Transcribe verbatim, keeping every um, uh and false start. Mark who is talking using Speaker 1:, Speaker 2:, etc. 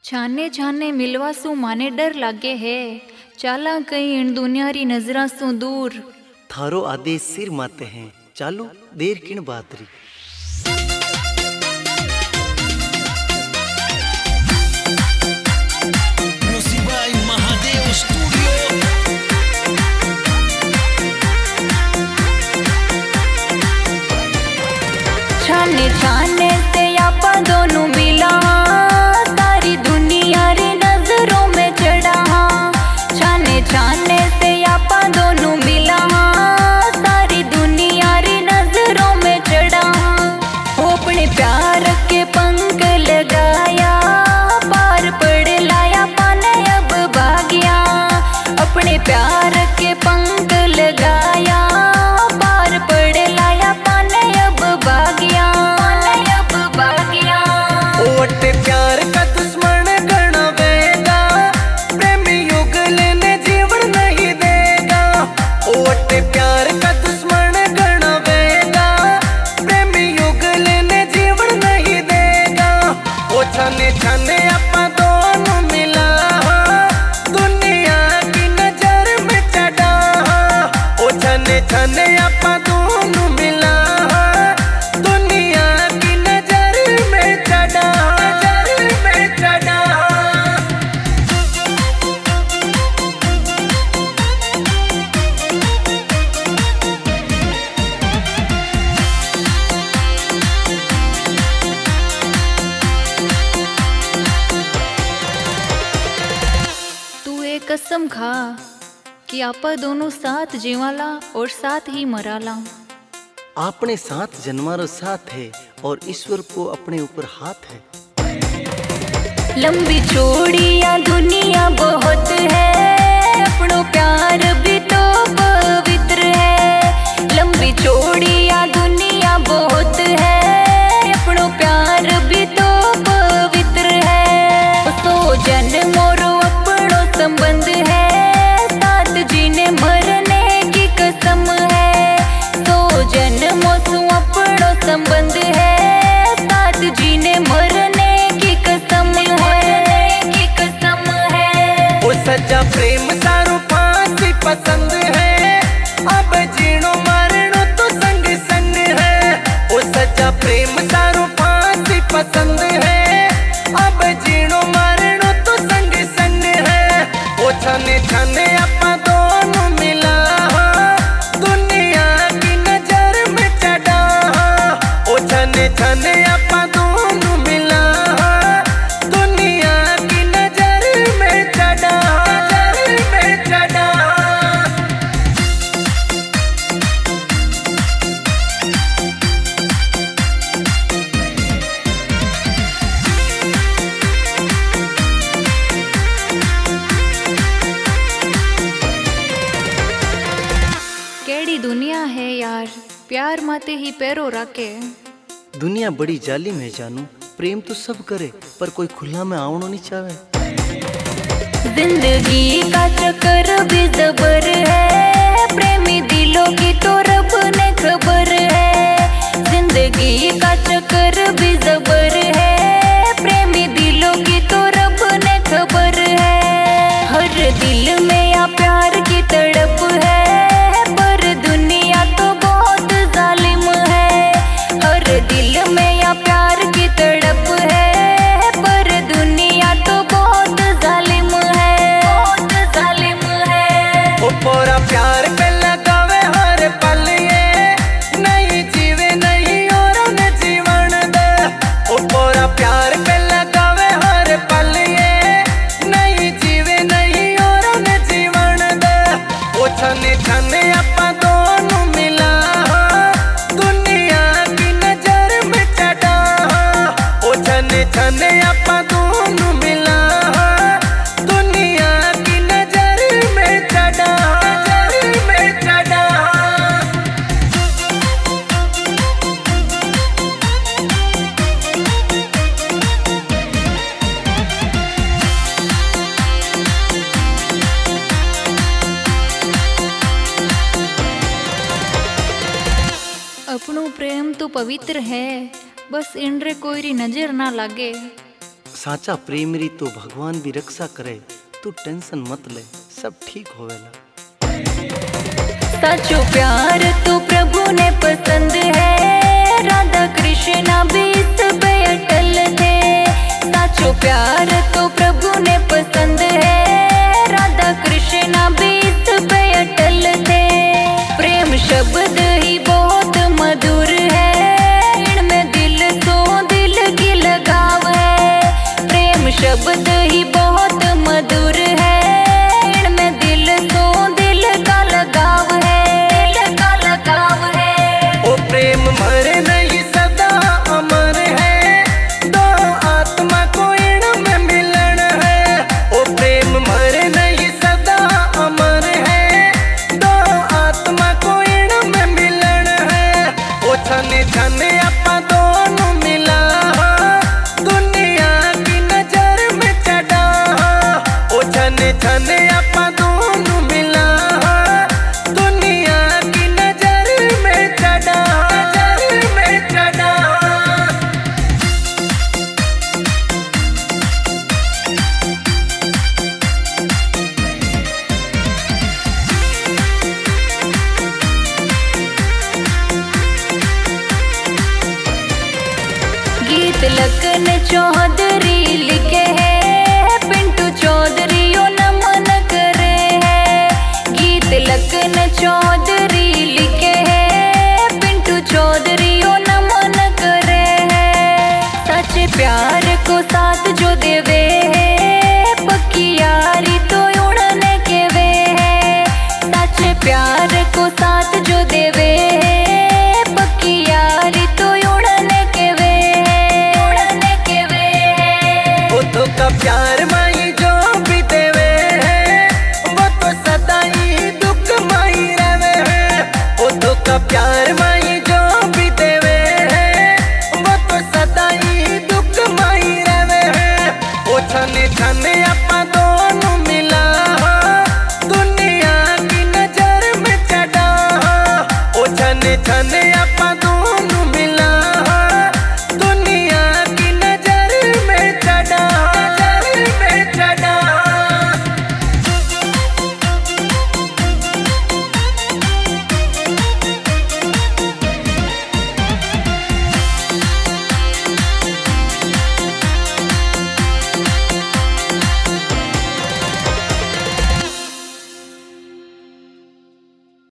Speaker 1: छाने छाने मिलवा सु माने डर लागे है, चाला कहीं इन दुनिया री नजरा सु दूर।
Speaker 2: थारो आदेश सिर माते हैं, चालू देर किन बातरी।
Speaker 1: छाने छाने से आपा दोनों मिला, सारी दुनिया रे नजरों में चढ़ा। छाने छाने से आपा दोनों मिला, सारी दुनिया रे नजरों में चढ़ा। वो अपने प्यार के पंख लगाया, पार पड़ लाया पाने अब भाग्या। अपने प्यार के पंख लगाया, पार पड़ लाया पाने अब भाग्या।
Speaker 2: ओटे प्यार का दुश्मन गणा बेगा, प्रेमी युग लेने जीवन नहीं देगा। ओटे प्यार का दुश्मन गणा बेगा, प्रेमी युग लेने जीवन नहीं देगा। ओ छाने छाने आपा दोनों मिला, दुनिया की नजर में चढ़ा। ओ छाने छाने आपा दोनों मिला, दुनिया की नजर में चढ़ा।
Speaker 1: कसम खा कि आपा दोनों साथ जीवाला और साथ ही मराला।
Speaker 2: आपने साथ जन्मारो साथ है और ईश्वर को अपने ऊपर हाथ है।
Speaker 1: लंबी चौड़ी या दुनिया बहुत है, अपनो प्यार भी तो पवित्र है। लंबी चौड़ी या दुनिया बहुत है, अपनो प्यार भी तो पवित्र है। तो जन्मों संबंध है, साथ जीने मरने की कसम है। सो जन्मों से अपनो संबंध है, साथ जीने मरने की कसम है, की कसम है।
Speaker 2: वो सच्चा प्रेम सारो फांसी पसंद है, अब जीनो मरनो तो संग संग है। वो सच्चा प्रेम सारो फांसी पसंद है, अब जीनो मरनो तो संग संग है। ओ छाने छाने आपा दोनों मिला, दुनिया की नजर में चढ़ा। ओ छाने छाने आपा दोनों मिला, दुनिया की नजर में चढ़ा, नजर में चढ़ा।
Speaker 1: केड़ी दुनिया है यार, प्यार माते ही पैरो राके।
Speaker 2: दुनिया बड़ी जालिम है जानू, प्रेम तो सब करे पर कोई खुला में आवनो नहीं चाहे।
Speaker 1: जिंदगी का चक्कर भी जबर है, प्रेमी दिलों की तो रब ने खबर है। जिंदगी का चक्कर भी जबर है, प्रेमी दिलों की तो रब ने खबर है। हर दिल में या प्यार की तड़प है, दुनिया तो बहुत जालिम है। हर दिल में या प्यार की तड़प है, पर दुनिया तो बहुत जालिम है, बहुत जालिम है।
Speaker 2: ओ पूरा प्यार पे लगावे हर पल ये, नहीं जीवे नहीं और न जीवन दे। ओ पूरा प्यार पे लगावे हर पल ये, नहीं जीवे नहीं और न जीवन दे। ओ छाने छाने आपा दोनों मिला, दुनिया की नजर में चढ़ा। ओ छाने छाने आपा दोनों मिला, दुनिया की नजर में चढ़ा, नजर में चढ़ा।
Speaker 1: अपनो प्रेम तो पवित्र है, बस इंद्र कोई री नजर ना लागे।
Speaker 2: साचा प्रेम री तो भगवान भी रक्षा करे, तू टेंशन मत ले, सब ठीक होवेला।
Speaker 1: सचो प्यार तो प्रभु ने पसंद है, राधा कृष्णा भी इस पे अटल थे। सचो प्यार तो प्रभु ने पसंद है, राधा कृष्णा भी इस पे अटल थे। प्रेम शब्द ही बहुत मधुर है, इनमें दिल सो दिल की लगाव है। प्रेम शब्द ही बहुत मधुर है, इनमें दिल सो दिल का लगाव है, दिल का लगाव है।
Speaker 2: ओ प्रेम मरे नहीं सदा अमर है, दो आत्मा को इनमें मिलन है। ओ प्रेम मरे नहीं सदा अमर है, दो आत्मा को इनमें मिलन है। ओ छने छने अपा दोनों मिला, दुनिया की नजर में चढ़ा। ओ छने छने अपा दोनों मिला, दुनिया की नजर में चढ़ा, नजर में चढ़ा।
Speaker 1: गीत लखन चौधरी लिखे हैं, पिंटू चौधरी यो नमन करे हैं। गीत लखन चौधरी लिखे हैं, पिंटू चौधरी यो नमन करे हैं। सच्चे प्यार को साथ जो देवे है, पक्की यारी तो उड़ने के वे है। सच्चे प्यार को साथ जो देवे है, पक्की यारी तो उड़ने के वे है, उड़ने के वे है।
Speaker 2: ओ तो का प्यार